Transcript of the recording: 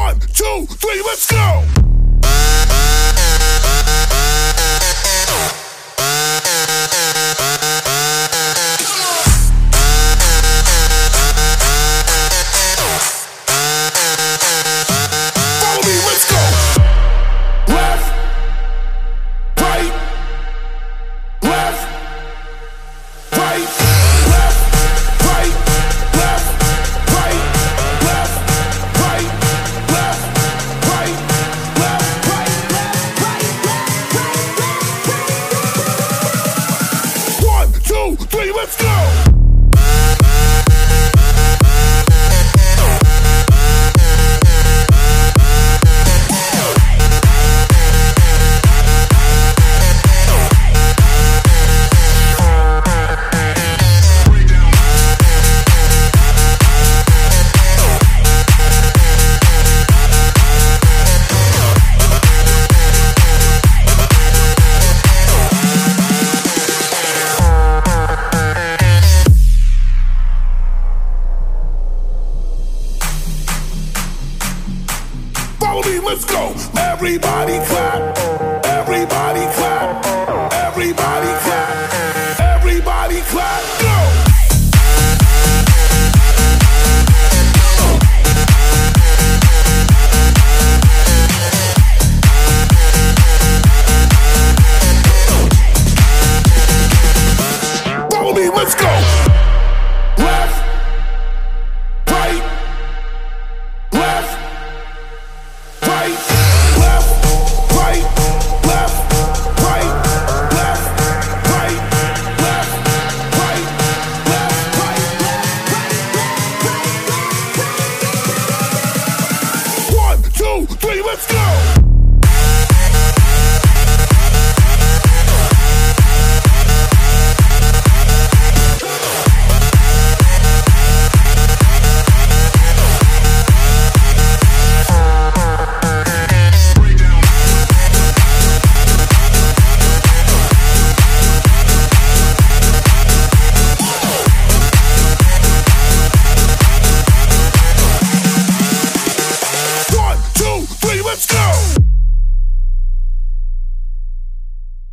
1, 2, 3, let's go! Follow me, let's go! Left, right, left, right, left, right, left, right, left, right, left, right, left, right, left, right, left, right, left. 1, 2, 3, let's go! Follow me, let's go. Everybody clap. Everybody clap. Everybody clap. Everybody clap. Go. 'Follow me, let's go. Left, right, left, right, left, right, left, right, left, right, left, right, left, right, left, right, left, right. 1, 2, 3, let's go!